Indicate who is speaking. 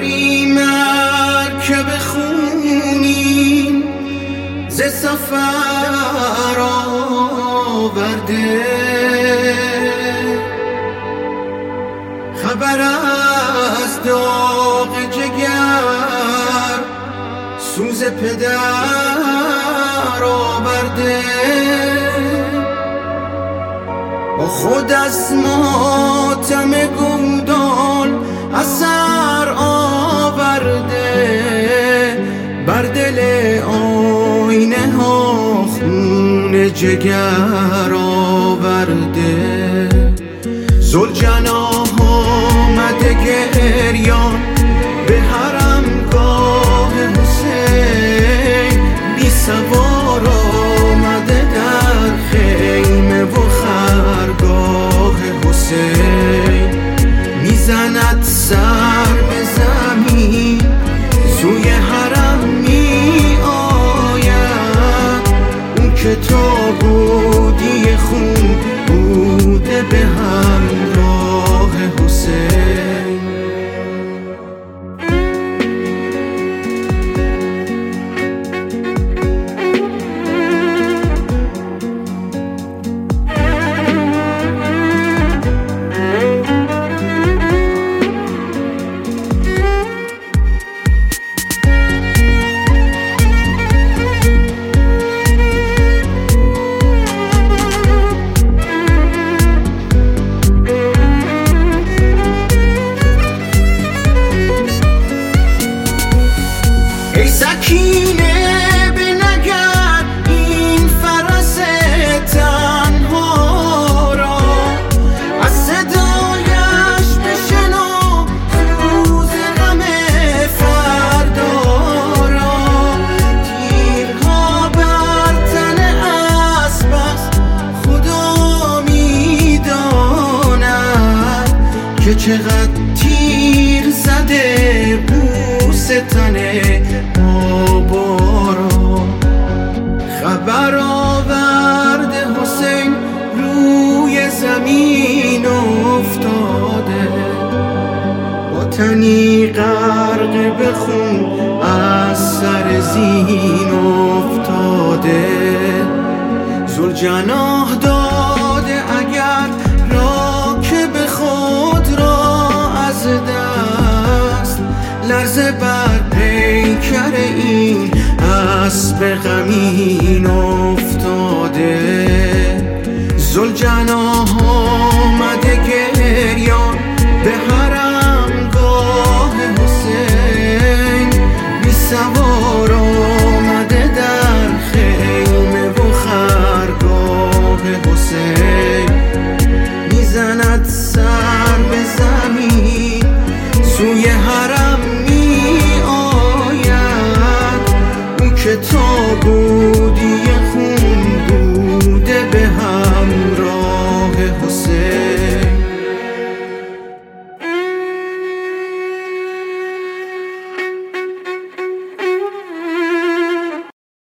Speaker 1: سفری مرکب خونین ز سفر آورده، خبر از داغ جگر سوز پدر آورده، با خود از ماتم گودال اثر آورده، بر دل آینه ها خون جگر آورده. ذوالجناح آمده گریان به حرمگاه حسین، بی سوار آمده در خیمه و خرگاه حسین، میزند سر به زمین سوی حرم می آید، اون که تابوتی خون بوده به همراه حسین. ای سکینه بنگر این فرس تنها را، از صدایش بشنو سوز غم فردا را. تیرها بر تن اسب است خدا میداند که چقدر تیر زده بوس تن بابا. خبر آورده حسین روی زمین افتاده، با تنی غرق به خون از سر زین افتاده. ذوالجناح داده اگر را که به خود را از دست، لرزه بر پیکر این اسب غمین افتاده. ذوالجناح آمده گریان به حرمگاه حسین، بی سوار آمده در خیمه و خرگاه حسین، میزند سر به زمین سوی حرم می آید، اون که تابوت